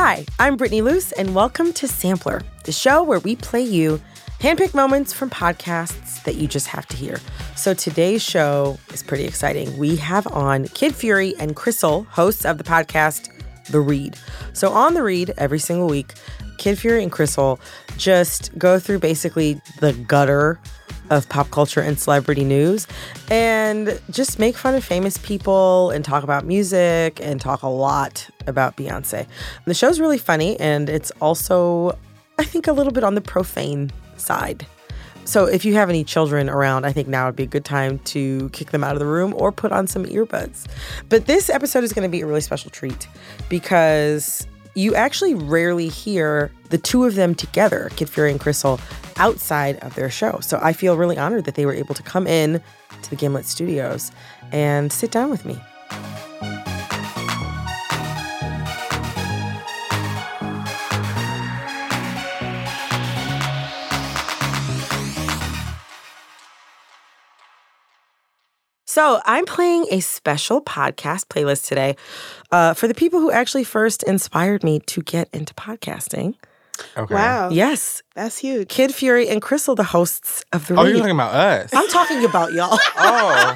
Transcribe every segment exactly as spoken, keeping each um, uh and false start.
Hi, I'm Brittany Luce, and welcome to Sampler, the show where we play you handpicked moments from podcasts that you just have to hear. So today's show is pretty exciting. We have on Kid Fury and Crissle, hosts of the podcast The Read. So on The Read, every single week, Kid Fury and Crissle just go through basically the gutter of pop culture and celebrity news and just make fun of famous people and talk about music and talk a lot about Beyonce. The show's really funny, and it's also, I think, a little bit on the profane side. So if you have any children around, I think now would be a good time to kick them out of the room or put on some earbuds. But this episode is going to be a really special treat because you actually rarely hear the two of them together, Kid Fury and Crissle, outside of their show. So I feel really honored that they were able to come in to the Gimlet Studios and sit down with me. So I'm playing a special podcast playlist today uh, for the people who actually first inspired me to get into podcasting. Okay. Wow. Yes. That's huge. Kid Fury and Crissle, the hosts of The Oh, Read. you're talking about us. I'm talking about y'all. Oh.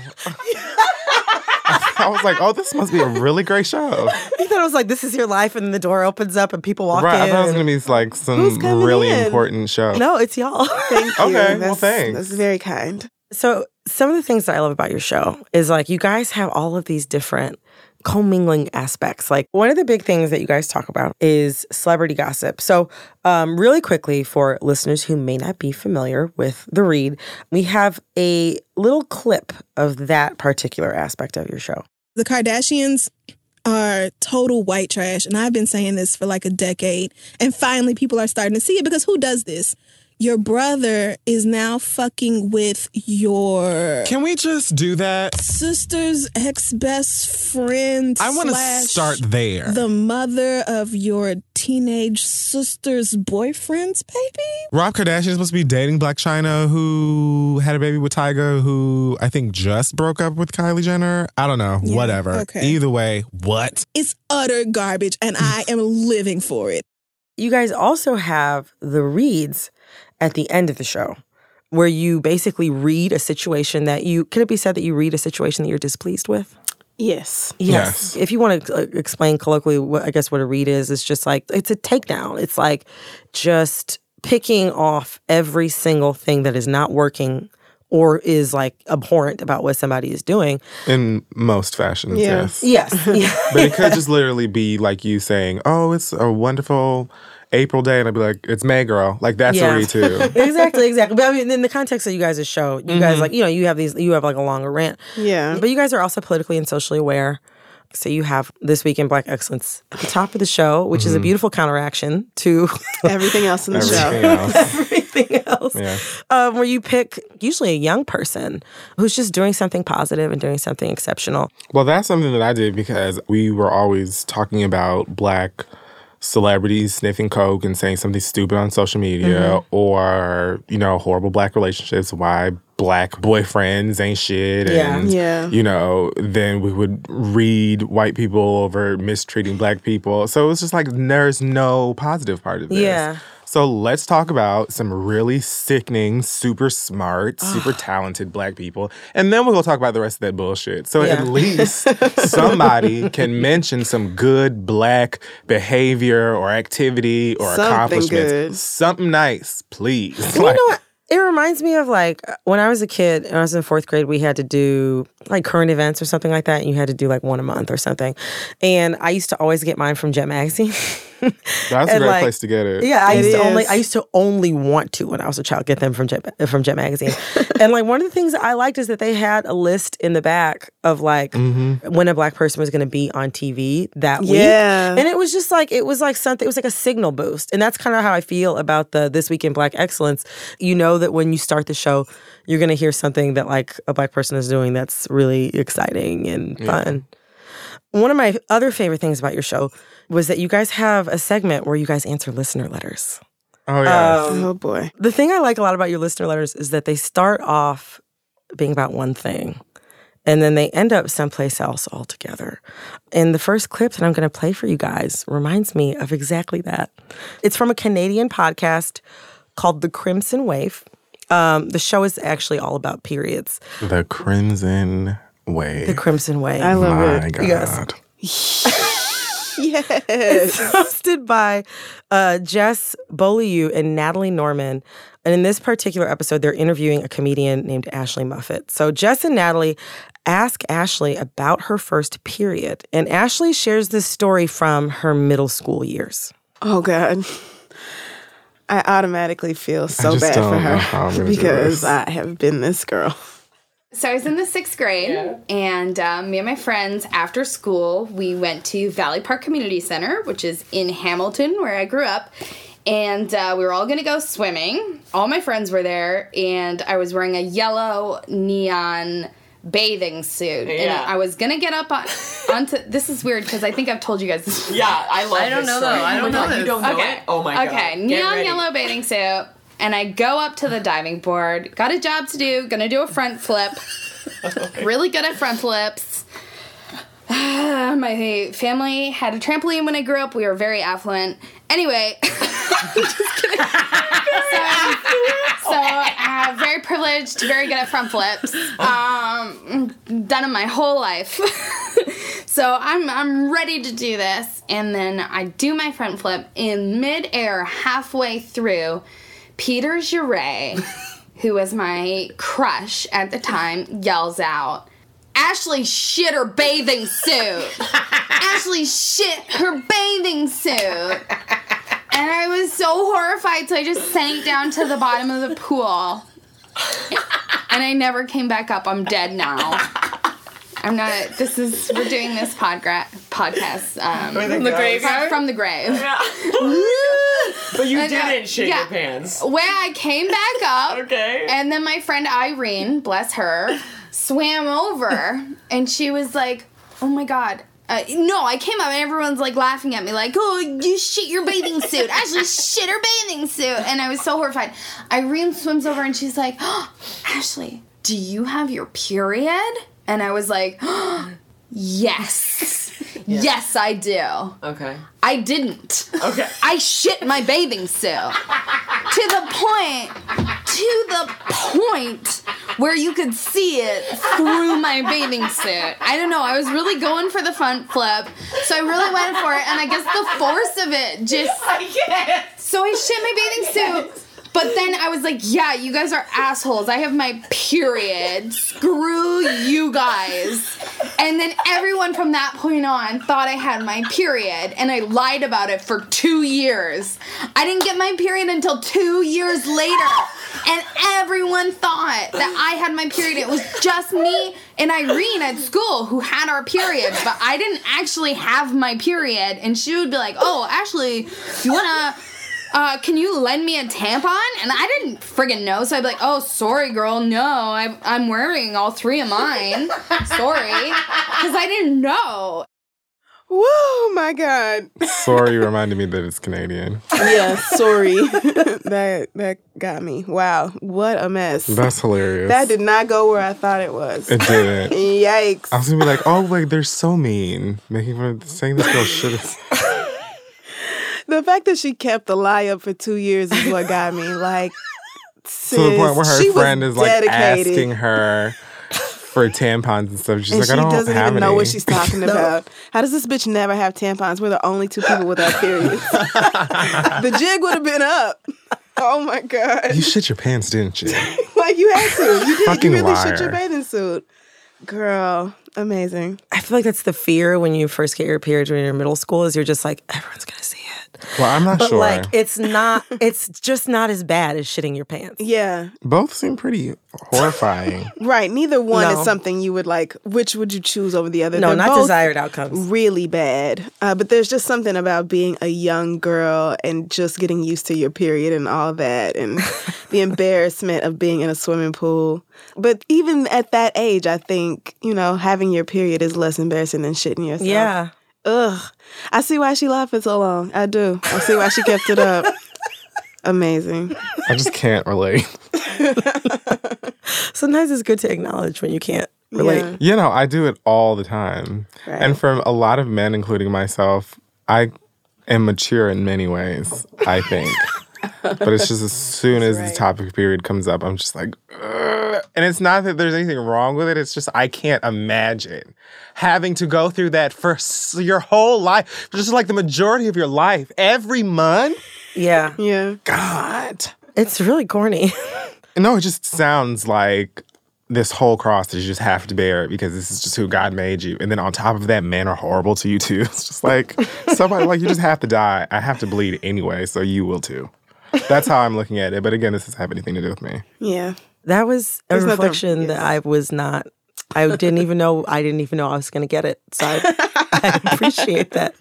I was like, oh, this must be a really great show. You thought it was like, this is your life, and then the door opens up and people walk Right, in. I thought it was going to be like Who's some coming really in? important show. No, it's y'all. Thank you. Okay, that's, well, thanks. That's very kind. So some of the things that I love about your show is like you guys have all of these different commingling aspects. Like one of the big things that you guys talk about is celebrity gossip. So um, really quickly, for listeners who may not be familiar with The Read, we have a little clip of that particular aspect of your show. The Kardashians are total white trash, and I've been saying this for like a decade, and finally people are starting to see it because who does this? Your brother is now fucking with your Can we just do that? sister's ex-best friend I want to slash start there. the mother of your teenage sister's boyfriend's baby? Rob Kardashian is supposed to be dating Blac Chyna, who had a baby with Tyga, who I think just broke up with Kylie Jenner. I don't know. Yeah, Whatever. okay. Either way, what? It's utter garbage, and I am living for it. You guys also have the reads at the end of the show, where you basically read a situation that you, could it be said that you read a situation that you're displeased with? Yes. Yes. Yes. If you want to uh, explain colloquially, what I guess what a read is, it's just like, it's a takedown. It's like just picking off every single thing that is not working or is like abhorrent about what somebody is doing. In most fashions, Yeah. yes. Yes. Yeah. But it could just literally be like you saying, oh, it's a wonderful April day. And I'd be like, it's May, girl. Like, that's Yeah. a read too. Exactly, exactly. But I mean, in the context of you guys' show, you guys like, you know, you have these, you have like a longer rant. Yeah. But you guys are also politically and socially aware. So you have This Week in Black Excellence at the top of the show, which is a beautiful counteraction to Everything else in the Everything show. else. everything else. Yeah. Um, where you pick usually a young person who's just doing something positive and doing something exceptional. Well, that's something that I did because we were always talking about Black celebrities sniffing coke and saying something stupid on social media, Mm-hmm. or, you know, horrible Black relationships, why Black boyfriends ain't shit. Yeah. And, Yeah. you know, then we would read white people over mistreating Black people. So it's just like, there's no positive part of this. Yeah. So let's talk about some really sickening, super smart, super talented Black people. And then we'll go talk about the rest of that bullshit. So Yeah. at least somebody can mention some good Black behavior or activity or Something accomplishments. good. Something nice, please. And you know what? It reminds me of like when I was a kid and I was in fourth grade, we had to do like current events or something like that. And you had to do like one a month or something. And I used to always get mine from Jet Magazine. That's a and, great like, place to get it. Yeah, I It used to only is. I used to only want to when I was a child get them from Jet from Jet Magazine. And like one of the things that I liked is that they had a list in the back of like when a Black person was going to be on T V that week. Yeah. And it was just like it was like something it was like a signal boost. And that's kind of how I feel about the This Week in Black Excellence. You know that when you start the show, you're going to hear something that like a Black person is doing that's really exciting and fun. One of my other favorite things about your show was that you guys have a segment where you guys answer listener letters. Oh, yeah. Um, Oh, boy. The thing I like a lot about your listener letters is that they start off being about one thing. and then they end up someplace else altogether. And the first clip that I'm going to play for you guys reminds me of exactly that. It's from a Canadian podcast called The Crimson Wave. Um, the show is actually all about periods. The Crimson Wave. The Crimson Wave. I love My it. God. Yes. Yes. It's hosted by uh, Jess Beaulieu and Natalie Norman. And in this particular episode, they're interviewing a comedian named Ashley Muffet. So Jess and Natalie ask Ashley about her first period. And Ashley shares this story from her middle school years. Oh, God. I automatically feel so just bad don't for know how I'm her gonna do because this. I have been this girl. So I was in the sixth grade, yeah. and um, me and my friends, after school, we went to Valley Park Community Center, which is in Hamilton, where I grew up, and uh, we were all going to go swimming. All my friends were there, and I was wearing a yellow neon bathing suit, yeah. and I was going to get up on, onto... This is weird, because I think I've told you guys this. Yeah, I love I don't this know, story. though. I don't oh know God, this. You don't know okay. it? Oh, my God. Okay, neon yellow bathing suit. And I go up to the diving board, got a job to do, gonna do a front flip. Really good at front flips. My family had a trampoline when I grew up. We were very affluent. Anyway, just kidding. so, so uh, very privileged, very good at front flips. Um, done them my whole life. So I'm I'm ready to do this, and then I do my front flip in midair, halfway through. Peter Jure, who was my crush at the time, yells out, "Ashley shit her bathing suit! Ashley shit her bathing suit!" And I was so horrified, so I just sank down to the bottom of the pool. And I never came back up. I'm dead now. I'm not, this is, we're doing this podgra- podcast. Um, from the graveyard? From the grave. Yeah. But you And, uh, didn't shit yeah. your pants. Where I came back up. Okay. And then my friend Irene, bless her, swam over. And she was like, oh my God. Uh, no, I came up and everyone's like laughing at me like, oh, you shit your bathing suit. Ashley shit her bathing suit. And I was so horrified. Irene swims over and she's like, oh, Ashley, do you have your period? And I was like, oh, yes. Yeah. Yes, I do. Okay. I didn't. Okay. I shit my bathing suit. To the point, to the point where you could see it through my bathing suit. I don't know. I was really going for the front flip, so I really went for it, and I guess the force of it just... I can't. So I shit my bathing suit. But then I was like, yeah, you guys are assholes. I have my period. Screw you guys. And then everyone from that point on thought I had my period. And I lied about it for two years. I didn't get my period until two years later. And everyone thought that I had my period. It was just me and Irene at school who had our periods. But I didn't actually have my period. And she would be like, oh, Ashley, you want to... Uh, can you lend me a tampon? And I didn't friggin' know, so I'd be like, oh, sorry, girl, no, I, I'm wearing all three of mine. Sorry. Because I didn't know. Whoa, my God. Sorry reminded me that it's Canadian. Yeah, sorry. that that got me. Wow, what a mess. That's hilarious. That did not go where I thought it was. It didn't. Yikes. I was gonna be like, oh, like they're so mean, making fun of saying this girl shit. The fact that she kept the lie up for two years is what got me. Like, sis, To the point where her she friend was is like dedicated. asking her for tampons and stuff. She's and like, she I don't doesn't have even any. know what she's talking about. How does this bitch never have tampons? We're the only two people without periods. The jig would have been up. Oh my God. You shit your pants, didn't you? Like you had to. You did. Fucking You really liar. shit your bathing suit. Girl, amazing. I feel like that's the fear when you first get your period when you're in middle school is you're just like, everyone's going to see it. Well, I'm not but sure. like, it's not, it's just not as bad as shitting your pants. Yeah. Both seem pretty horrifying. Right. Neither one No. is something you would like. Which would you choose over the other? No, They're not both desired outcomes. really bad. Uh, but there's just something about being a young girl and just getting used to your period and all that and the embarrassment of being in a swimming pool. But even at that age, I think, you know, having your period is less embarrassing than shitting yourself. Yeah. Ugh. I see why she laughed for so long. I do. I see why she kept it up. Amazing. I just can't relate. Sometimes it's good to acknowledge when you can't relate. Yeah. You know, I do it all the time. Right. And for a lot of men, including myself, I am mature in many ways, I think. But it's just as soon as right. the topic period comes up, I'm just like, ugh. And it's not that there's anything wrong with it. It's just I can't imagine having to go through that for s- your whole life, just like the majority of your life, every month. Yeah. Yeah. God. It's really corny. No, it just sounds like this whole cross that you just have to bear because this is just who God made you. And then on top of that, men are horrible to you too. It's just like somebody like you just have to die. I have to bleed anyway, so you will too. That's how I'm looking at it. But again, this doesn't have anything to do with me. Yeah. That was a There's nothing- reflection that I was not, I didn't even know, I didn't even know I was going to get it. So I, I appreciate that.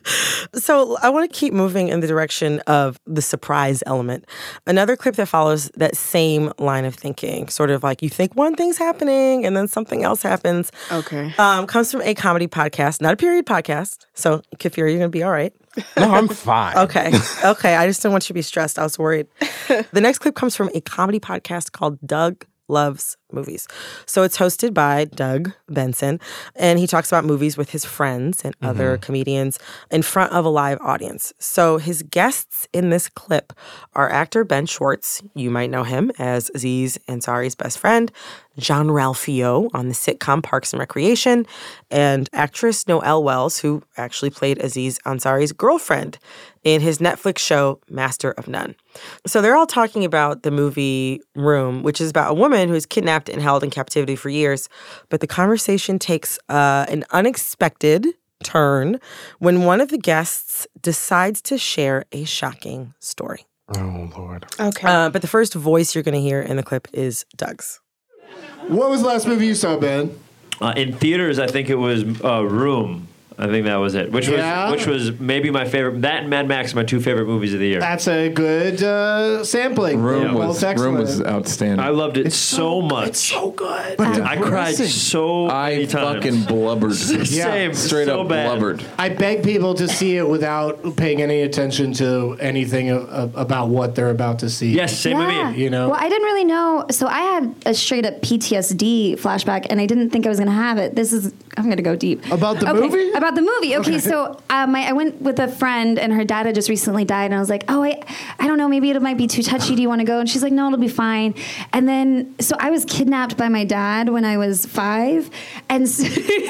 So I want to keep moving in the direction of the surprise element. Another clip that follows that same line of thinking, sort of like you think one thing's happening and then something else happens, Okay. um, comes from a comedy podcast, not a period podcast. So Kafir, you're going to be all right. No, I'm fine. Okay. Okay. I just didn't want you to be stressed. I was worried. The next clip comes from a comedy podcast called Doug Loves Movies. So it's hosted by Doug Benson, and he talks about movies with his friends and mm-hmm. other comedians in front of a live audience. So his guests in this clip are actor Ben Schwartz. You might know him as Aziz Ansari's best friend, Jean-Ralphio on the sitcom Parks and Recreation, and actress Noelle Wells, who actually played Aziz Ansari's girlfriend in his Netflix show, Master of None. So they're all talking about the movie Room, which is about a woman who is kidnapped and held in captivity for years. But the conversation takes uh, an unexpected turn when one of the guests decides to share a shocking story. Oh, Lord. Okay. Uh, but the first voice you're going to hear in the clip is Doug's. What was the last movie you saw, Ben? Uh, in theaters, I think it was uh, Room. I think that was it. Which Yeah? was which was maybe my favorite. That and Mad Max are my two favorite movies of the year. That's a good uh, sampling. Room, Yeah, well, was, it's excellent. Room was outstanding. I loved it It's so, much. It's so good. But I cried depressing. so I many times. fucking blubbered. Same, Straight so up bad. blubbered. I beg people to see it without paying any attention to anything uh, uh, about what they're about to see. Yes, same Yeah. with me. You know? Well, I didn't really know. So I had a straight up P T S D flashback, and I didn't think I was going to have it. This is, I'm going to go deep. About the okay. movie? About the movie. Okay, so uh, my, I went with a friend, and her dad had just recently died, and I was like, oh, I, I don't know, maybe it might be too touchy. Do you want to go? And she's like, no, it'll be fine. And then, so I was kidnapped by my dad when I was five, and so,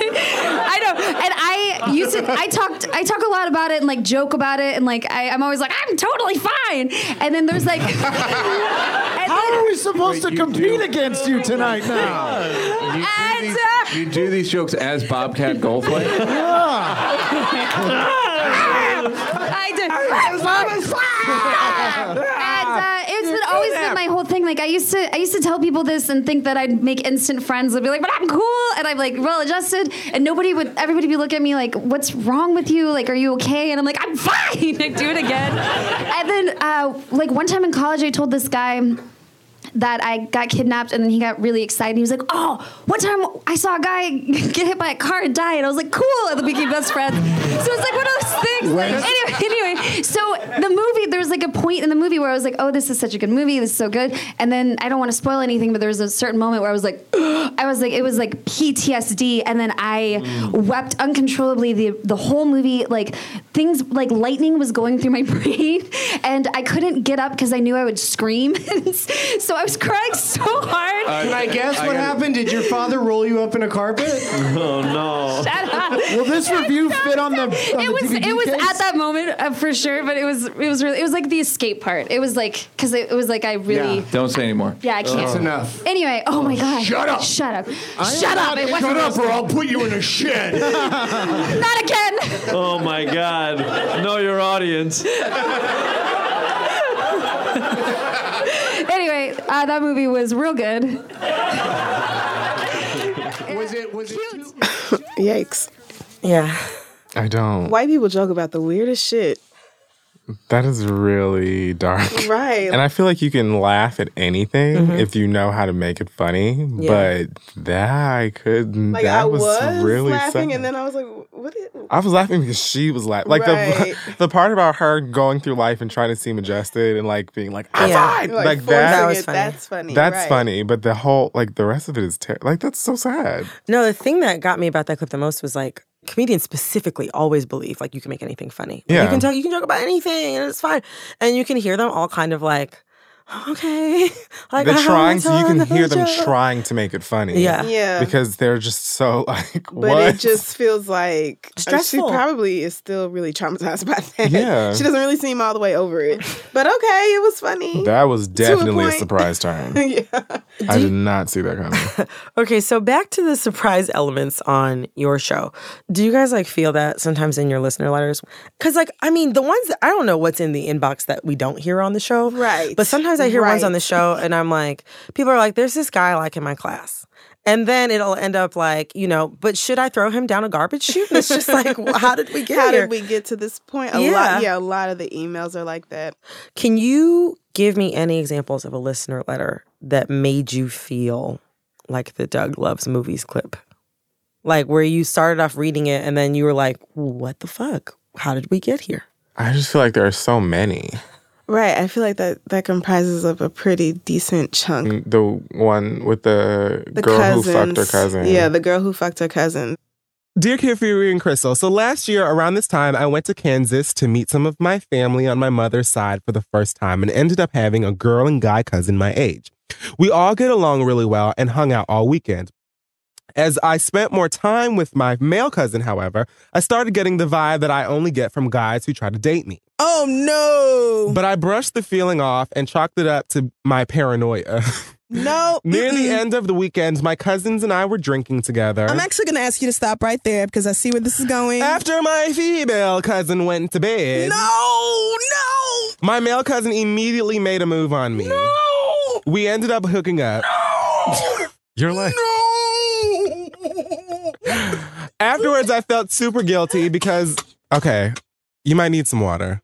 I know, and I used to, I talked, I talk a lot about it and like joke about it, and like I, I'm always like, I'm totally fine. And then there's like, and How then- are we supposed Wait, to you compete do- against you tonight now? You do, And, these, uh, you do these jokes as Bobcat Goldthwait? I did. And uh, it's been always been my whole thing. Like I used to, I used to tell people this and think that I'd make instant friends. I'd be like, "But I'm cool," and I'm like well adjusted, and nobody would. Everybody would look at me like, "What's wrong with you? Like, are you okay?" And I'm like, "I'm fine." I do it again. And then, uh, like one time in college, I told this guy that I got kidnapped, and then he got really excited. He was like, "Oh, one time I saw a guy get hit by a car and die," and I was like, "Cool!" And then we became best friends. So it's like one of those things. Anyway, anyway, so the movie, there was like a point in the movie where I was like, "Oh, this is such a good movie. This is so good." And then I don't want to spoil anything, but there was a certain moment where I was like, I was like, it was like P T S D, and then I mm. wept uncontrollably the the whole movie. Like things like lightning was going through my brain, and I couldn't get up because I knew I would scream. So I was crying so hard. Uh, Can I guess I what happened? Did your father roll you up in a carpet? Oh no! Shut up. Will this review fit on the? On it the was. D V D It was case? at that moment uh, for sure, but it was. It was really. It was like the escape part. It was like because it, it was like I really. Yeah. Don't say anymore. Yeah, I can't. That's enough. Anyway, oh my god. Shut up. Shut up. I Shut up. It wasn't Shut up, or I'll put you in a shed. Not again. Oh my God! Know your audience. Anyway, uh, that movie was real good. Was it? Was it? Too- Yikes. Yeah. I don't. White people joke about the weirdest shit. That is really dark. Right. And I feel like you can laugh at anything Mhm. if you know how to make it funny. Yeah. But that I couldn't. Like, that I was, was, really laughing, sad. and then I was like, what is... I was laughing because she was laughing. Like Right. the the part about her going through life and trying to seem adjusted and like being like, I'm Yeah. fine. Like, Like, forcing that. That was it, funny. That's funny. That's right. funny. But the whole like the rest of it is ter- like that's so sad. No, the thing that got me about that clip the most was like comedians specifically always believe like you can make anything funny. Yeah. You can talk, you can joke about anything and it's fine. And you can hear them all kind of like, okay. Like They're I trying to. You told can the hear them joke. trying to make it funny. Yeah. Yeah. Because they're just so like But what? it just feels like uh, Stressful. she probably is still really traumatized by that. Yeah. She doesn't really seem all the way over it. But okay, it was funny. That was definitely a, point. surprise turn. yeah. I did not see that coming. Okay, so back to the surprise elements on your show. Do you guys like feel that sometimes in your listener letters? Because like, I mean, the ones that I don't know what's in the inbox that we don't hear on the show. Right. But sometimes I hear ones Right. on the show and I'm like, people are like, there's this guy I like in my class. And then it'll end up like, you know, but should I throw him down a garbage chute? And it's just like, well, how did we get How here? did we get to this point? A Yeah. lot yeah, a lot of the emails are like that. Can you give me any examples of a listener letter that made you feel like the Doug Loves Movies clip? Like where you started off reading it and then you were like, what the fuck? How did we get here? I just feel like there are so many. Right. I feel like that that comprises of a pretty decent chunk. The one with the, The girl cousins. who fucked her cousin. Yeah, the girl who fucked her cousin. Dear Kid Fury and Crystal, so last year around this time, I went to Kansas to meet some of my family on my mother's side for the first time and ended up having a girl and guy cousin my age. We all get along really well and hung out all weekend. As I spent more time with my male cousin, however, I started getting the vibe that I only get from guys who try to date me. Oh, no. But I brushed the feeling off and chalked it up to my paranoia. No. Near the Mm-mm. end of the weekend, my cousins and I were drinking together. I'm actually going to ask you to stop right there because I see where this is going. After my female cousin went to bed. No, no. My male cousin immediately made a move on me. No. We ended up hooking up. No. You're like, Afterwards, I felt super guilty because, okay, you might need some water.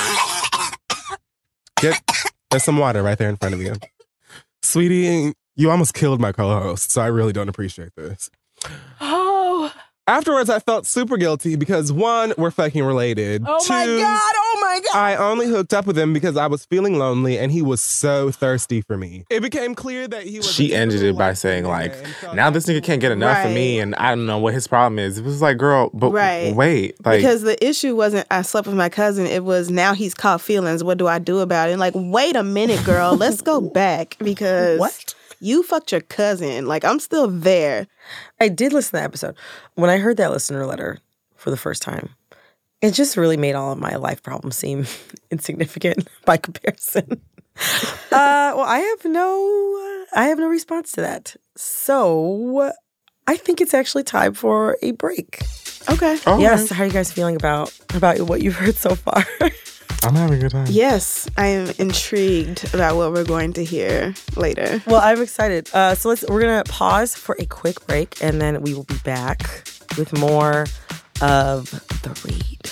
Get, there's some water right there in front of you. Sweetie, you almost killed my co-host, so I really don't appreciate this. Oh. Afterwards, I felt super guilty because one, we're fucking related. Oh, Two, my God. Oh, my God. I only hooked up with him because I was feeling lonely and he was so thirsty for me. It became clear that he was. she ended it by saying like, now this nigga can't get enough of me, and I don't know what his problem is. It was like, girl, but Right. wait, like because the issue wasn't I slept with my cousin. It was now he's caught feelings. What do I do about it? And like, wait a minute, girl. Let's go back because What? you fucked your cousin. Like, I'm still there. I did listen to that episode. When I heard that listener letter for the first time, it just really made all of my life problems seem insignificant by comparison. uh, well, I have no, I have no response to that. So I think it's actually time for a break. Okay. Oh, Yes. How are you guys feeling about about what you've heard so far? I'm having a good time. Yes, I am intrigued about what we're going to hear later. Well, I'm excited. Uh, so let's we're gonna pause for a quick break, and then we will be back with more of The Read.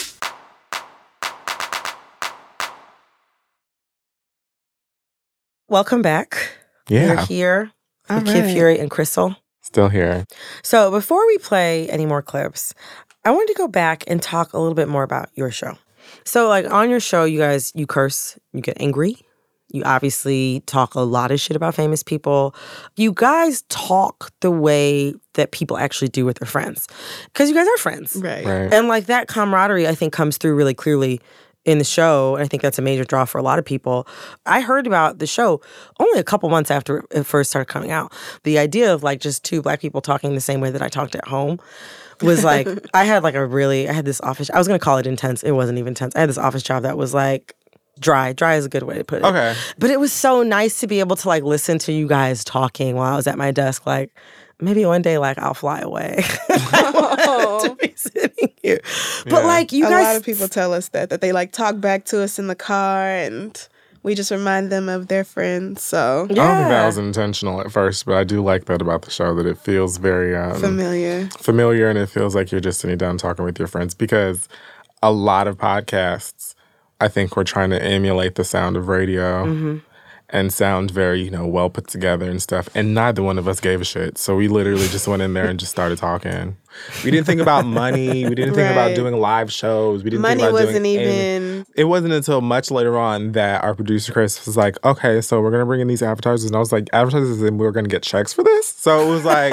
Welcome back. Yeah. We're here All with Kid right. Fury and Crystal. Still here. So before we play any more clips, I wanted to go back and talk a little bit more about your show. So like on your show, you guys, you curse, you get angry. You obviously talk a lot of shit about famous people. You guys talk the way that people actually do with their friends. Because you guys are friends. Right. Right. And like that camaraderie, I think, comes through really clearly in the show. And I think that's a major draw for a lot of people. I heard about the show only a couple months after it first started coming out. The idea of like just two black people talking the same way that I talked at home was like, I had like a really, I had this office, I was going to call it intense. It wasn't even intense. I had this office job that was like dry. Dry is a good way to put it. Okay. But it was so nice to be able to like listen to you guys talking while I was at my desk. Like, maybe one day, like, I'll fly away. to be sitting here. But Yeah. like, you a guys. lot of people tell us that that they like talk back to us in the car, and we just remind them of their friends. So I don't think that was intentional at first, but I do like that about the show, that it feels very um, familiar. familiar, and it feels like you're just sitting down talking with your friends, because a lot of podcasts I think we're trying to emulate the sound of radio. Mm-hmm. And sound very, you know, well put together and stuff. And neither one of us gave a shit. So we literally just went in there and just started talking. We didn't think about money. We didn't think Right. about doing live shows. We didn't Money think about wasn't doing even. anything. It wasn't until much later on that our producer Chris was like, okay, so we're going to bring in these advertisers. And I was like, advertisers, and we're going to get checks for this? So it was like...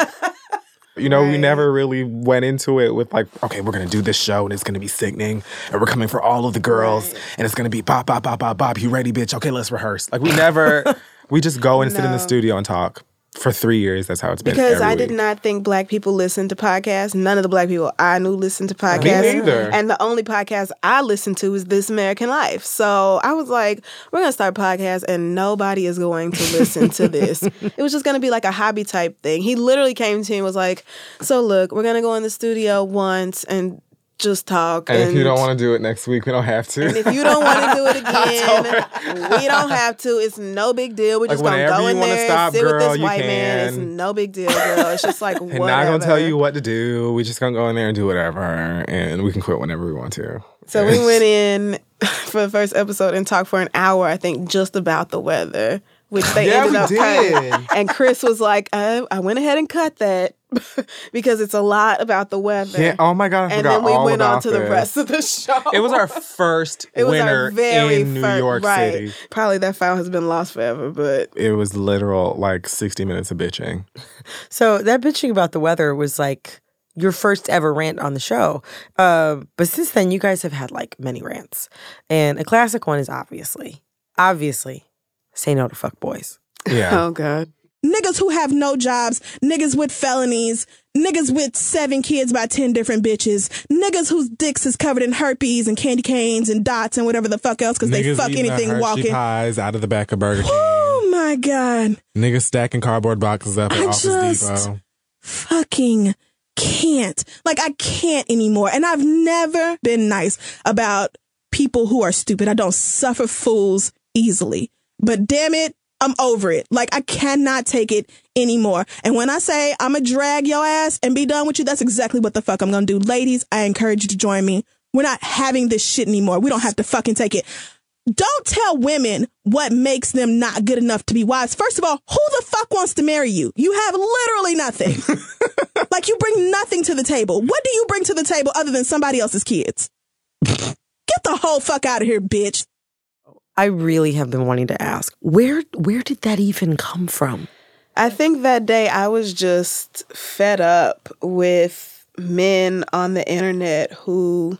You know, Right. we never really went into it with like, okay, we're going to do this show and it's going to be sickening. And we're coming for all of the girls. Right. And it's going to be bop, bop, bop, bop, bop. You ready, bitch? Okay, let's rehearse. Like we never, we just go and sit in the No. studio and talk. For three years, that's how it's been. Because every I did week. not think black people listened to podcasts. None of the black people I knew listened to podcasts. Me neither. And the only podcast I listened to is This American Life. So I was like, we're going to start podcasts and nobody is going to listen to this. It was just going to be like a hobby type thing. He literally came to me and was like, so look, we're going to go in the studio once and just talk. And, if you don't want to do it next week, we don't have to. And if you don't want to do it again, we don't have to. It's no big deal. We're Like, just going to whenever go you in wanna there, stop, sit with girl, this you white man. It's can. no big deal, girl. It's just like, and whatever. not gonna tell you what to do. We just gonna go in there and do whatever, and we can quit whenever we want to. So we went in for the first episode and talked for an hour, I think, just about the weather, which they Yeah, ended we up did. cutting. And Chris was like, I, I went ahead and cut that because it's a lot about the weather. Yeah. Oh my god, I and forgot then we all went on about to the this. rest of the show. It was our first It was winter our very in New fir- York right. City. Probably that file has been lost forever, but It was literal like sixty minutes of bitching. So that bitching about the weather was like your first ever rant on the show. Uh, but since then, you guys have had like many rants. And a classic one is obviously, obviously, say no to fuck boys. Yeah. oh god. Niggas who have no jobs, niggas with felonies, niggas with seven kids by ten different bitches, niggas whose dicks is covered in herpes and candy canes and dots and whatever the fuck else because they Niggas fuck eating a anything Hershey walking. pies out of the back of Burger King. Oh my God. Niggas stacking cardboard boxes up at I Office just- Depot. Fucking can't. Like, I can't anymore. And I've never been nice about people who are stupid. I don't suffer fools easily. But damn it, I'm over it. Like, I cannot take it anymore. And when I say I'm going to drag your ass and be done with you, that's exactly what the fuck I'm going to do. Ladies, I encourage you to join me. We're not having this shit anymore. We don't have to fucking take it. Don't tell women what makes them not good enough to be wives. First of all, who the fuck wants to marry you? You have literally nothing. Like, you bring nothing to the table. What do you bring to the table other than somebody else's kids? Get the whole fuck out of here, bitch. I really have been wanting to ask, where where did that even come from? I think that day I was just fed up with men on the internet who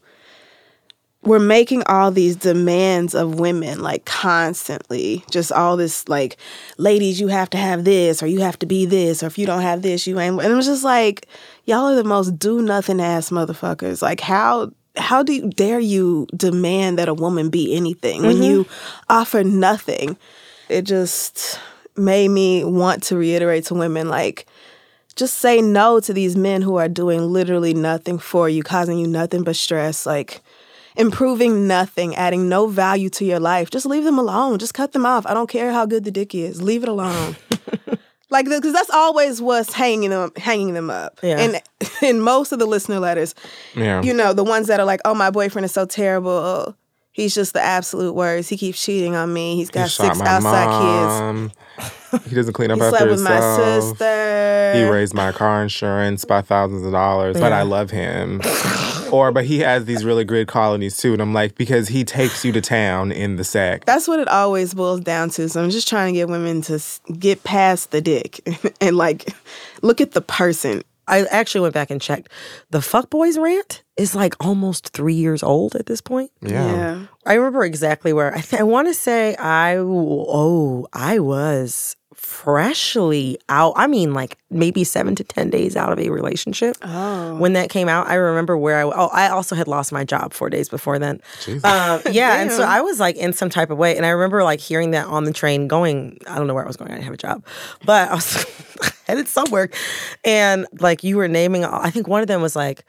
were making all these demands of women, like constantly. Just all this, like, ladies, you have to have this, or you have to be this, or if you don't have this, you ain't. And it was just like, y'all are the most do-nothing ass motherfuckers. Like, how how do you dare you demand that a woman be anything when you offer nothing? It just made me want to reiterate to women, like, just say no to these men who are doing literally nothing for you, causing you nothing but stress, like improving nothing, adding no value to your life. Just leave them alone. Just cut them off. I don't care how good the dick is. Leave it alone. Like, because that's always what's hanging them, hanging them up. Yeah. And in most of the listener letters, Yeah. you know, the ones that are like, oh, my boyfriend is so terrible. Oh, he's just the absolute worst. He keeps cheating on me. He's got He shot six my outside kids. mom. He doesn't clean up He after slept with my himself. sister. He raised my car insurance by thousands of dollars, but Yeah. I love him. Or, but he has these really good qualities too. And I'm like, because he takes you to town in the sack. That's what it always boils down to. So I'm just trying to get women to s- get past the dick and like look at the person. I actually went back and checked. The fuckboys rant is like almost three years old at this point. Yeah. I remember exactly where I th- I want to say I oh I was freshly out. I mean, like maybe seven to ten days out of a relationship. Oh. When that came out, I remember where I. Oh, I also had lost my job four days before then. Um, yeah, and so Damn. I was like in some type of way, and I remember like hearing that on the train going. I don't know where I was going. I didn't have a job, but I was headed somewhere, and like you were naming. I think one of them was like,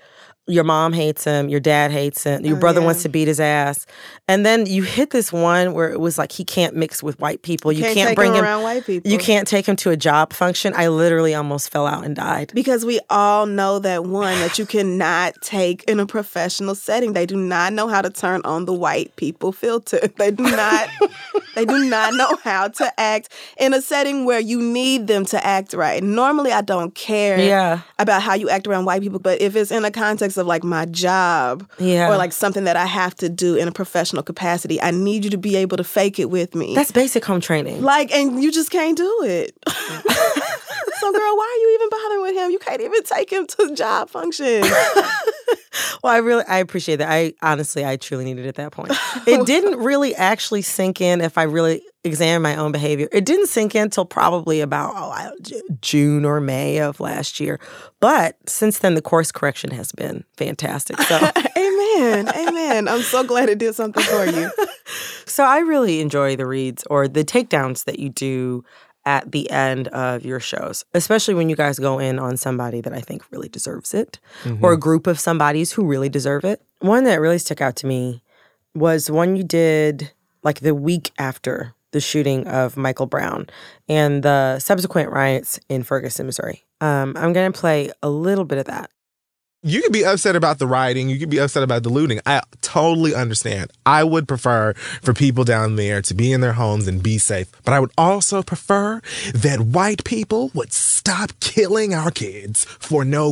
your mom hates him, your dad hates him, your Oh, brother yeah. wants to beat his ass. And then you hit this one where it was like he can't mix with white people. You Can't can't, take bring him him around white people. You can't take him to a job function. I literally almost fell out and died. Because we all know that one, that you cannot take in a professional setting. They do not know how to turn on the white people filter. They do not they do not know how to act in a setting where you need them to act right. Normally I don't care Yeah. about how you act around white people, but if it's in a context of like my job Yeah. or like something that I have to do in a professional capacity, I need you to be able to fake it with me. That's basic home training. Like, and you just can't do it. So, girl, why are you even bothering with him? You can't even take him to job function. Well, I really, I appreciate that. I honestly, I truly needed it at that point. It didn't really actually sink in if I really examined my own behavior. It didn't sink in until probably about oh, I- J- June or May of last year. But since then, the course correction has been fantastic. So, Amen. Amen. I'm so glad it did something for you. so I really enjoy the reads or the takedowns that you do at the end of your shows, especially when you guys go in on somebody that I think really deserves it or a group of somebodies who really deserve it. One that really stuck out to me was one you did like the week after the shooting of Michael Brown and the subsequent riots in Ferguson, Missouri. Um, I'm going to play a little bit of that. You could be upset about the rioting. You could be upset about the looting. I totally understand. I would prefer for people down there to be in their homes and be safe. But I would also prefer that white people would stop killing our kids for no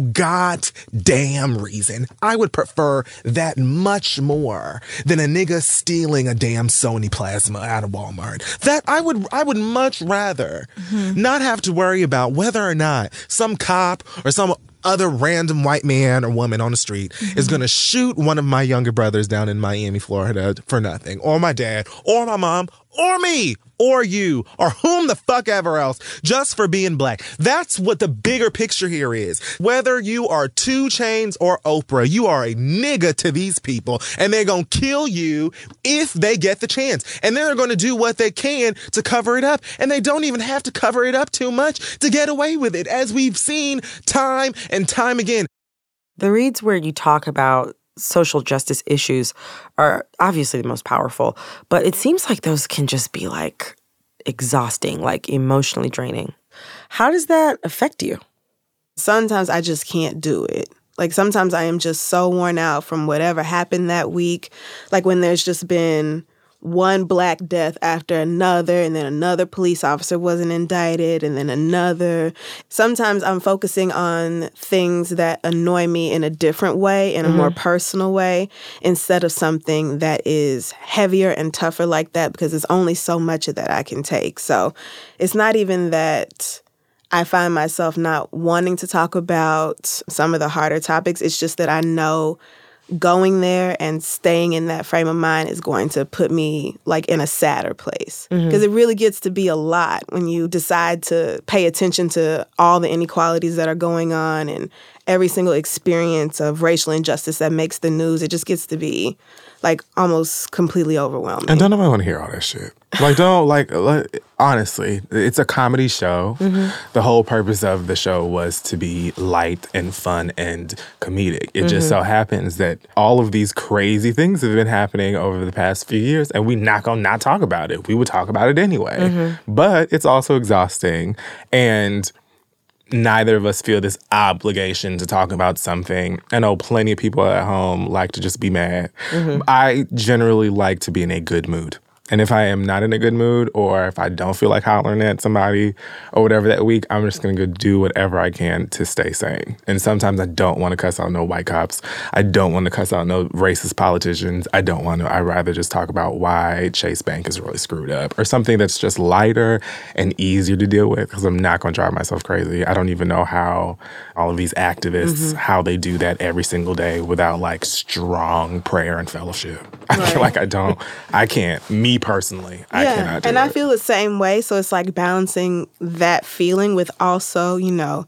goddamn reason. I would prefer that much more than a nigga stealing a damn Sony plasma out of Walmart. That I would, I would much rather not have to worry about whether or not some cop or some other random white man or woman on the street mm-hmm. is going to shoot one of my younger brothers down in Miami, Florida for nothing, or my dad, or my mom, or me, or you, or whom the fuck ever else, just for being black. That's what the bigger picture here is. Whether you are two Chainz or Oprah, you are a nigga to these people, and they're going to kill you if they get the chance. And then they're going to do what they can to cover it up. And they don't even have to cover it up too much to get away with it, as we've seen time and time again. The reads where you talk about social justice issues are obviously the most powerful, but it seems like those can just be like exhausting, like emotionally draining. How does that affect you? Sometimes I just can't do it. Like sometimes I am just so worn out from whatever happened that week. Like when there's just been one black death after another, and then another police officer wasn't indicted, and then another. Sometimes I'm focusing on things that annoy me in a different way, in a mm-hmm. more personal way, instead of something that is heavier and tougher like that, because there's only so much of that I can take. So it's not even that I find myself not wanting to talk about some of the harder topics. It's just that I know going there and staying in that frame of mind is going to put me like in a sadder place. Because mm-hmm. it really gets to be a lot when you decide to pay attention to all the inequalities that are going on and every single experience of racial injustice that makes the news. It just gets to be like almost completely overwhelming. And don't nobody want to hear all that shit. Like, don't, like, like, honestly, it's a comedy show. Mm-hmm. The whole purpose of the show was to be light and fun and comedic. It mm-hmm. just so happens that all of these crazy things have been happening over the past few years, and we're not going to not talk about it. We would talk about it anyway. Mm-hmm. But it's also exhausting, and neither of us feel this obligation to talk about something. I know plenty of people at home like to just be mad. Mm-hmm. I generally like to be in a good mood. And if I am not in a good mood, or if I don't feel like hollering at somebody or whatever that week, I'm just going to go do whatever I can to stay sane. And sometimes I don't want to cuss out no white cops. I don't want to cuss out no racist politicians. I don't want to. I'd rather just talk about why Chase Bank is really screwed up, or something that's just lighter and easier to deal with, because I'm not going to drive myself crazy. I don't even know how all of these activists, mm-hmm. how they do that every single day without like strong prayer and fellowship. I Right. feel like I don't, I can't. Me personally, I yeah, cannot do and it. I feel the same way. So it's like balancing that feeling with also, you know,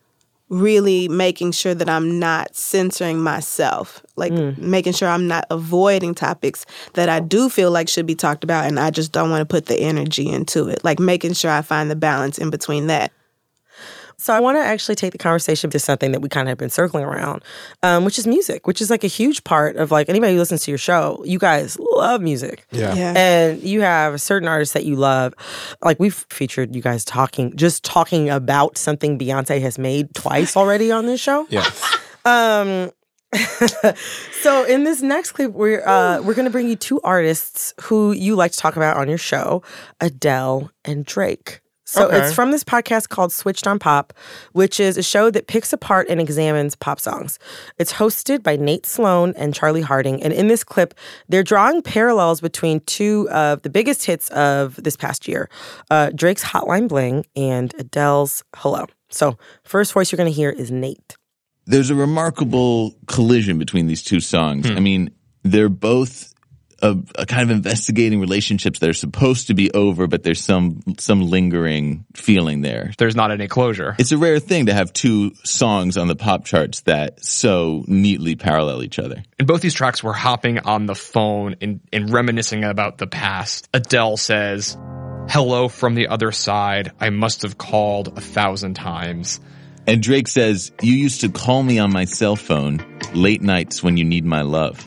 really making sure that I'm not censoring myself, like mm. making sure I'm not avoiding topics that I do feel like should be talked about, and I just don't want to put the energy into it. Like making sure I find the balance in between that. So I want to actually take the conversation to something that we kind of have been circling around, um, which is music, which is like a huge part of like anybody who listens to your show. You guys love music. Yeah. Yeah. And you have certain artists that you love. Like we've featured you guys talking, just talking about something Beyonce has made twice already on this show. Yes. Um, so in this next clip, we're uh, we're going to bring you two artists who you like to talk about on your show, Adele and Drake. So Okay. it's from this podcast called Switched on Pop, which is a show that picks apart and examines pop songs. It's hosted by Nate Sloan and Charlie Harding. And in this clip, they're drawing parallels between two of the biggest hits of this past year, uh, Drake's Hotline Bling and Adele's Hello. So first voice you're going to hear is Nate. There's a remarkable collision between these two songs. Hmm. I mean, they're both a, a kind of investigating relationships that are supposed to be over, but there's some some lingering feeling there. There's not any closure. It's a rare thing to have two songs on the pop charts that so neatly parallel each other. In both these tracks, we're hopping on the phone and, and reminiscing about the past. Adele says, "Hello from the other side. I must have called a thousand times." And Drake says, "You used to call me on my cell phone late nights when you need my love."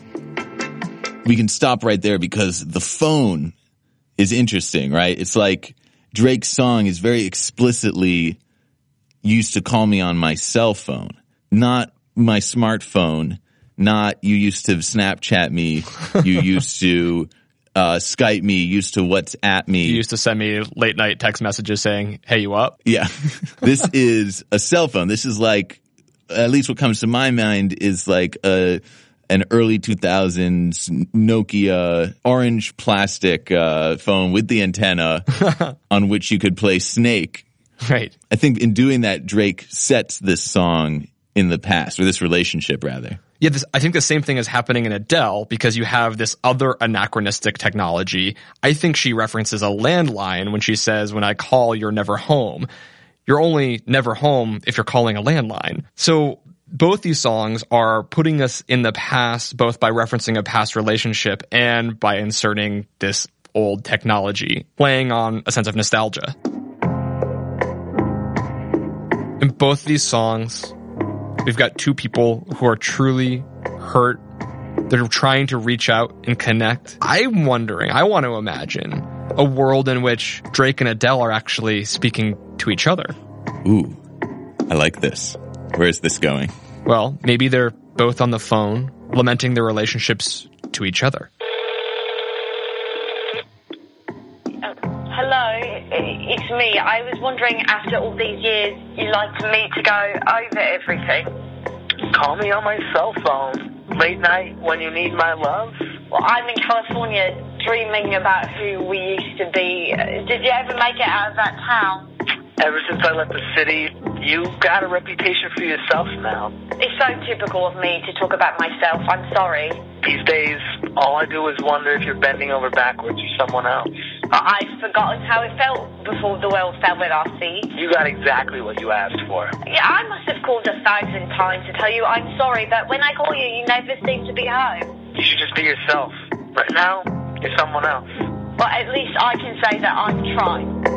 We can stop right there because the phone is interesting, right? It's like Drake's song is very explicitly used to call me on my cell phone, not my smartphone, not you used to Snapchat me, you used to uh, Skype me, used to WhatsApp me. You used to send me late night text messages saying, "Hey, you up?" Yeah. This is a cell phone. This is like, at least what comes to my mind is like a an early two thousands Nokia orange plastic uh, phone with the antenna on which you could play Snake. Right. I think in doing that, Drake sets this song in the past, or this relationship rather. Yeah, this, I think the same thing is happening in Adele because you have this other anachronistic technology. I think she references a landline when she says, "When I call, you're never home." You're only never home if you're calling a landline. So both these songs are putting us in the past, both by referencing a past relationship and by inserting this old technology, playing on a sense of nostalgia. In both these songs, we've got two people who are truly hurt. They're trying to reach out and connect. I'm wondering, I want to imagine a world in which Drake and Adele are actually speaking to each other. Ooh, I like this. Where is this going? Well, maybe they're both on the phone, lamenting their relationships to each other. Hello, it's me. I was wondering, after all these years, you'd like for me to go over everything. Call me on my cell phone late night when you need my love. Well, I'm in California dreaming about who we used to be. Uh, Did you ever make it out of that town? Ever since I left the city, you got a reputation for yourself now. It's so typical of me to talk about myself. I'm sorry. These days, all I do is wonder if you're bending over backwards for someone else. I- I've forgotten how it felt before the world fell at our feet. You got exactly what you asked for. Yeah, I must have called a thousand times to tell you I'm sorry, but when I call you, you never seem to be home. You should just be yourself. Right now, you're someone else. Well, at least I can say that I'm trying.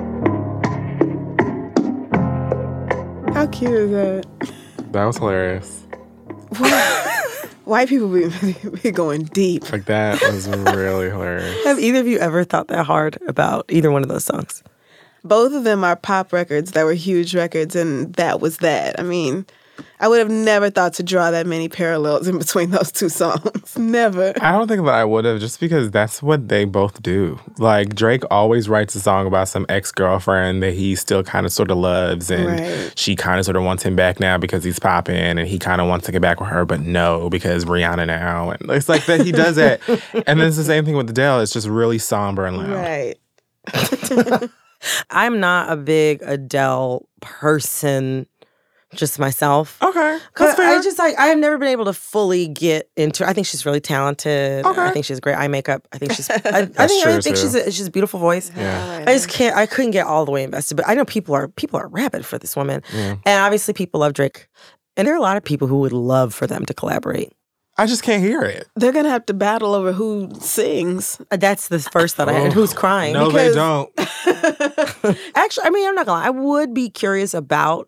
How cute is that? That was hilarious. White people be, be going deep. Like, that was really hilarious. Have either of you ever thought that hard about either one of those songs? Both of them are pop records that were huge records, and that was that. I mean, I would have never thought to draw that many parallels in between those two songs. Never. I don't think that I would have, just because that's what they both do. Like, Drake always writes a song about some ex-girlfriend that he still kind of sort of loves, and Right. she kind of sort of wants him back now because he's popping, and he kind of wants to get back with her, but no, because Rihanna now. And it's like that he does that. And then it's the same thing with Adele. It's just really somber and loud. Right. I'm not a big Adele person, just myself. Okay. Because I just like I have never been able to fully get into. I think she's really talented. Okay. I think she's great eye makeup. I think she's. I, I That's think true, I think too. she's a, she's a beautiful voice. Yeah. I just can't. I couldn't get all the way invested. But I know people are people are rabid for this woman, Yeah. and obviously people love Drake. And there are a lot of people who would love for them to collaborate. I just can't hear it. They're going to have to battle over who sings. Uh, That's the first thought I had. And who's crying? No, Because- they don't. Actually, I mean, I'm not gonna lie. I would be curious about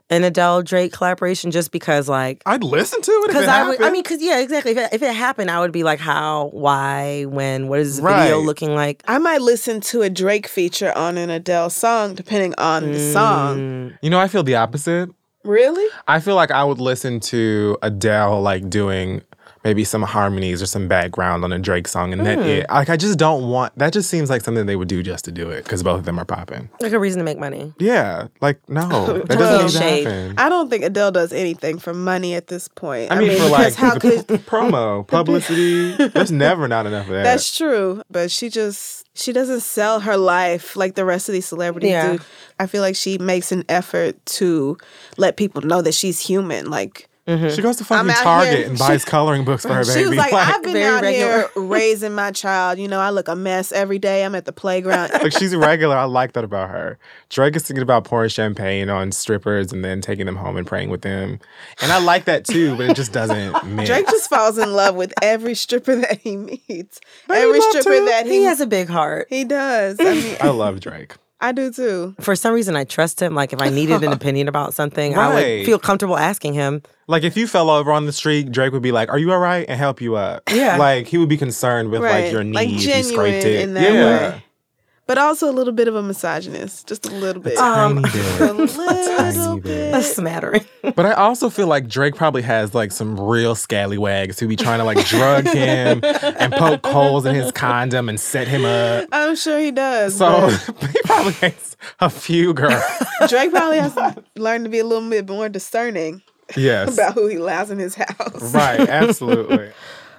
an Adele Drake collaboration just because, like, I'd listen to it if because it I happened. would. I mean, because yeah, exactly. If it, if it happened, I would be like, how, why, when, what is the Right. video looking like? I might listen to a Drake feature on an Adele song, depending on the song. You know, I feel the opposite. Really? I feel like I would listen to Adele like doing maybe some harmonies or some background on a Drake song, and that Mm. it. Like, I just don't want. That just seems like something they would do just to do it because both of them are popping. Like a reason to make money. Yeah, like no, that Well, doesn't need to shade. happen. I don't think Adele does anything for money at this point. I mean, for like because how the could promo, publicity, there's never not enough of that. That's true, but she just she doesn't sell her life like the rest of these celebrities Yeah. do. I feel like she makes an effort to let people know that she's human. Like She goes to I'm fucking out Target here- and buys coloring books for her baby. She was like, I've been very out regular. here raising my child. You know, I look a mess every day. I'm at the playground. like she's regular. I like that about her. Drake is thinking about pouring champagne on strippers and then taking them home and praying with them, and I like that too. But it just doesn't mix. Drake just falls in love with every stripper that he meets. But he every love stripper to. that he, He has a big heart. He does. I mean, I love Drake. I do too. For some reason, I trust him. Like if I needed an opinion about something, I Right. would feel comfortable asking him. Like if you fell over on the street, Drake would be like, "Are you all right?" and help you up. Yeah. like he would be concerned with Right. like your knees. Like you genuine scraped it. in that yeah. way. But also a little bit of a misogynist. Just a little bit. Um, Tiny bit. a little bit. A smattering. But I also feel like Drake probably has like some real scallywags who be trying to like drug him and poke holes in his condom and set him up. I'm sure he does. So he probably has a few girls. but Drake probably has to learn to be a little bit more discerning Yes. about who he allows in his house. Right, absolutely.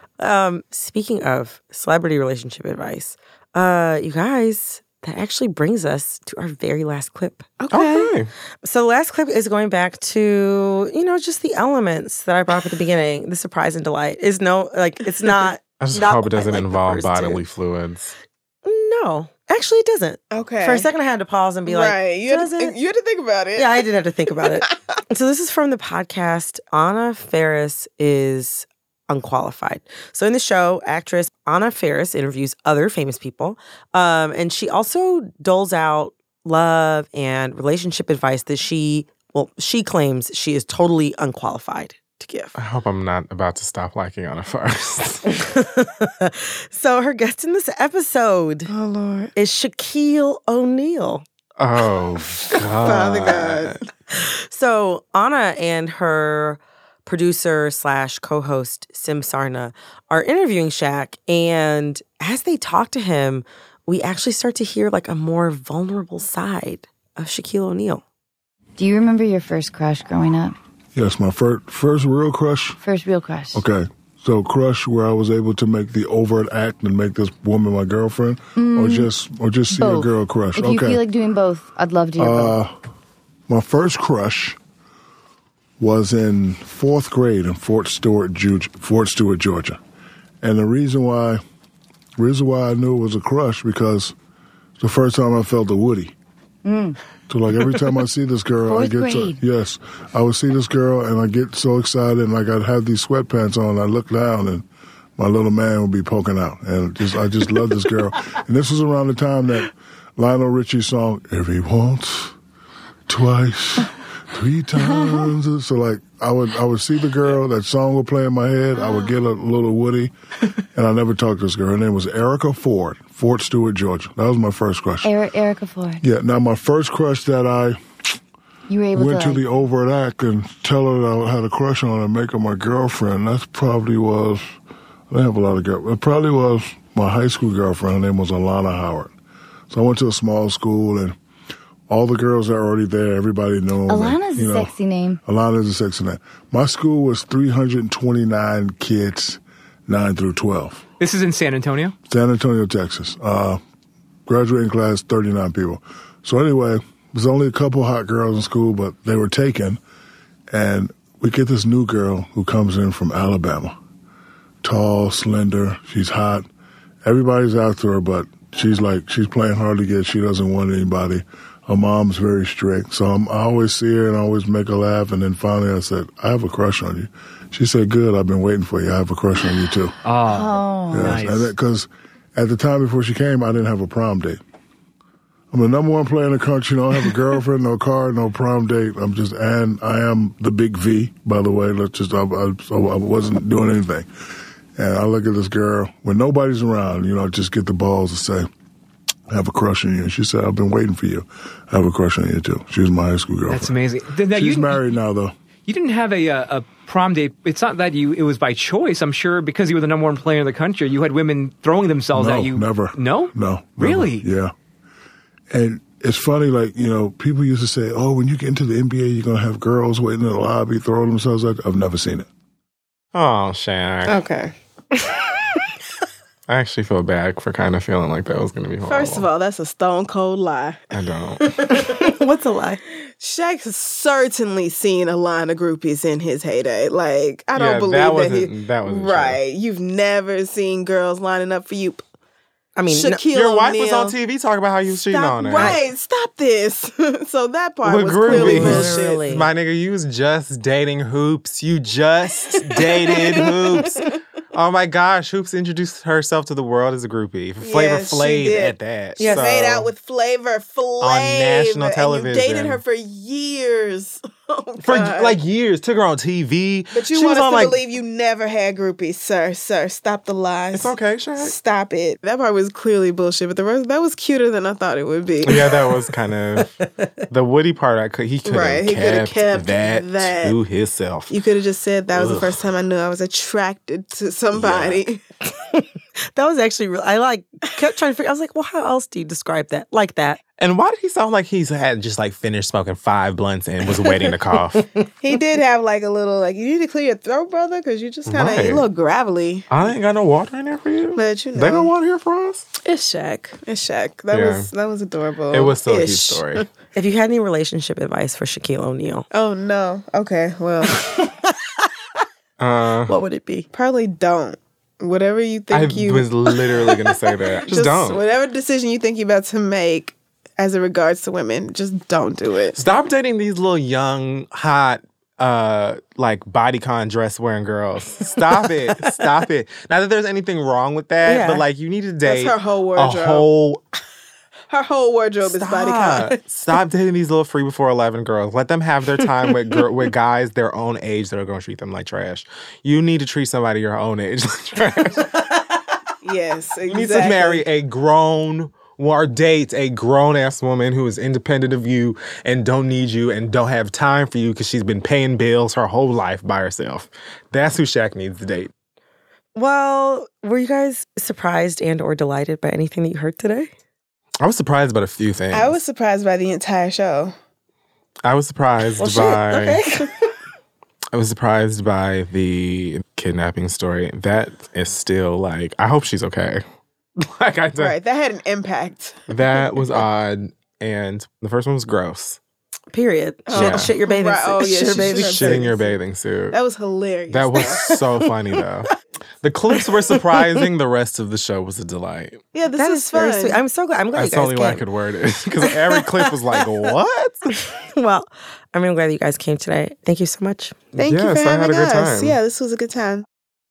Um, speaking of celebrity relationship advice, uh, you guys, that actually brings us to our very last clip. Okay. So the last clip is going back to, you know, just the elements that I brought up at the beginning. The surprise and delight is no, like, it's not. I just not hope it quite doesn't like the involve first bodily two. fluids. No, actually, it doesn't. Okay. For a second, I had to pause and be like, right. You had, does to, it? you had to think about it. Yeah, I did have to think about it. So this is from the podcast Anna Faris is Unqualified. So in the show, actress Anna Faris interviews other famous people, um, and she also doles out love and relationship advice that she, well, she claims she is totally unqualified to give. I hope I'm not about to stop liking Anna first. So her guest in this episode Oh, Lord. is Shaquille O'Neal. Oh, God. Father God. So Anna and her producer slash co-host Sim Sarna are interviewing Shaq, and as they talk to him, we actually start to hear like a more vulnerable side of Shaquille O'Neal. Do you remember your first crush growing up? Yes, my first first real crush. First real crush. Okay, so crush where I was able to make the overt act and make this woman my girlfriend, or Mm, just or just see both. a girl crush. If okay, you feel like doing both, I'd love to hear both. uh, my first crush was in fourth grade in Fort Stewart, Ju- Fort Stewart, Georgia, and the reason why, reason why I knew it was a crush because it's the first time I felt a Woody. Mm. So like every time I see this girl, I Fourth get so, grade. yes, I would see this girl and I get so excited and like I'd have these sweatpants on. I look down and my little man would be poking out, and just I just love this girl. And this was around the time that Lionel Richie's song "Every Once, Twice, Three Times." So like I would I would see the girl, that song would play in my head. I would get a little Woody, and I never talked to this girl. Her name was Erica Ford, Fort Stewart, Georgia. That was my first crush. Er- Erica Ford. Yeah. Now my first crush that I You were able went to, to like, the overt act and tell her that I had a crush on her and make her my girlfriend. That probably was, I didn't have a lot of girls. It probably was my high school girlfriend. Her name was Alana Howard. So I went to a small school and all the girls that were already there, everybody knew them. Alana's and, you a know, sexy name. Alana is a sexy name. My school was three hundred twenty-nine kids, nine through twelve. This is in San Antonio? San Antonio, Texas. Uh, graduating class, thirty-nine people. So anyway, there's only a couple hot girls in school, but they were taken. And we get this new girl who comes in from Alabama. Tall, slender, she's hot. Everybody's after her, but she's like, she's playing hard to get. She doesn't want anybody. Her mom's very strict. So I'm, I always see her and I always make her laugh. And then finally I said, I have a crush on you. She said, good, I've been waiting for you. I have a crush on you too. Oh, Yes. nice. And because at the time before she came, I didn't have a prom date. I'm the number one player in the country. I don't have a girlfriend, no car, no prom date. I'm just, and I am the big V, by the way. Let's just, I, I, so I wasn't doing anything. And I look at this girl, when nobody's around, you know, just get the balls to say, I have a crush on you. And she said, I've been waiting for you. I have a crush on you, too. She was my high school girlfriend. That's amazing. Th- that- She's you- married now, though. You didn't have a, a, a prom date. It's not that you. It was by choice. I'm sure because you were the number one player in the country. You had women throwing themselves no, at you. never. No, no, really. Never. Yeah. And it's funny, like you know, people used to say, "Oh, when you get into the N B A, you're gonna have girls waiting in the lobby throwing themselves at." I've never seen it. Oh, Shaq. Okay. I actually feel bad for kind of feeling like that was going to be horrible. First of all, that's a stone cold lie. I don't. What's a lie? Shaq's certainly seen a line of groupies in his heyday. Like, I don't Yeah, believe that that, he. wasn't- that wasn't right. You've never seen girls lining up for you. I mean, Shaquille your wife was O'Neal. on T V talking about how you was cheating Stop, on her. right, stop this. So that part With was clearly groupies. bullshit. My nigga, you was just dating Hoops. You just dated Hoops. Oh my gosh, Hoops introduced herself to the world as a groupie. Flavor Yes, she Flav did. at that. Yes, So- made out with Flavor Flav On national And television. you dated her for years. Oh, for God. like years. Took her on T V. But you She want was us on, to like, believe you never had groupies, sir. Sir, stop the lies. It's okay, Shaq. Stop it. That part was clearly bullshit, but the rest that was cuter than I thought it would be. Yeah, that was kind of the Woody part. I could he could have Right, he kept, coulda kept that, that. to himself. You could have just said that was the Ugh. first time I knew I was attracted to somebody. That was actually real. I like kept trying to figure. I was like, well, how else do you describe that? Like that. And why did he sound like he's had just like finished smoking five blunts and was waiting to cough? He did have like a little like, you need to clear your throat, brother, because you just kind of Right. a little gravelly. I ain't got no water in there for you. But you know, They got water here for us. It's Shaq. It's Shaq. That Yeah. was that was adorable. It was still a cute Ish. story. If you had any relationship advice for Shaquille O'Neal, Oh no. Okay. Well, Uh, what would it be? probably don't. Whatever you think I you was literally gonna say that. Just, don't. Whatever decision you think you're about to make as it regards to women, just don't do it. Stop dating these little young, hot, uh, like bodycon dress wearing girls. Stop it. Stop it. Not that there's anything wrong with that, Yeah. but like you need to date That's her whole a wardrobe. whole. Her whole wardrobe is Stop. bodycon. Stop dating these little free before eleven girls. Let them have their time with gir- with guys their own age that are going to treat them like trash. You need to treat somebody your own age like trash. Yes, exactly. You need to marry a grown or date a grown ass woman who is independent of you and don't need you and don't have time for you because she's been paying bills her whole life by herself. That's who Shaq needs to date. Well, were you guys surprised and or delighted by anything that you heard today? I was surprised about a few things. I was surprised by the entire show. I was surprised Well, shit, by. okay. I was surprised by the kidnapping story. That is still like. I hope she's okay. like I. Right, that had an impact. That was odd, and the first one was gross. Period. Oh. Shit, shit your bathing Right, suit. oh, yeah, shit your she bathing should have suit. Shitting your bathing suit. That was hilarious. That was so funny though. The clips were surprising. The rest of the show was a delight. Yeah, this That is is very fun. sweet. I'm so glad. I'm glad That's you the guys only way I came. could word it because every clip was like, "What?" Well, I'm really glad that you guys came today. Thank you so much. Thank Yes, you for I had having a good us. time. Yeah, this was a good time.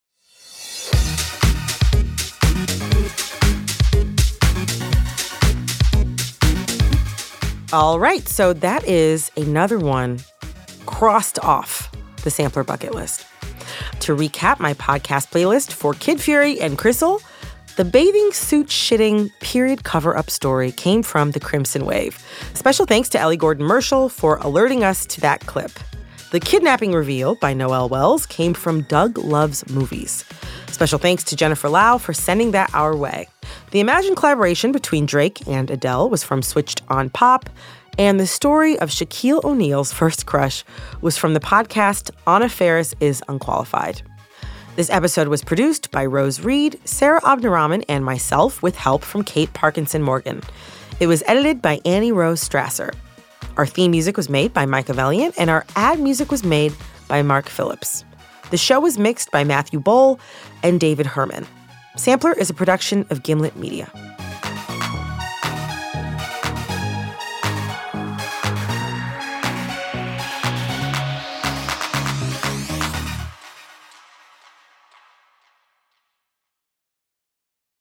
All right, so that is another one crossed off the sampler bucket list. To recap my podcast playlist for Kid Fury and Crystal, the bathing suit shitting period cover-up story came from the Crimson Wave. Special thanks to Ellie Gordon Marshall for alerting us to that clip. The Kidnapping Reveal by Noelle Wells came from Doug Loves Movies. Special thanks to Jennifer Lau for sending that our way. The imagined collaboration between Drake and Adele was from Switched on Pop, and the story of Shaquille O'Neal's first crush was from the podcast Anna Faris is Unqualified. This episode was produced by Rose Reed, Sarah Abnaraman, and myself with help from Kate Parkinson Morgan. It was edited by Annie Rose Strasser. Our theme music was made by Micah Valiant, and our ad music was made by Mark Phillips. The show was mixed by Matthew Bowl and David Herman. Sampler is a production of Gimlet Media.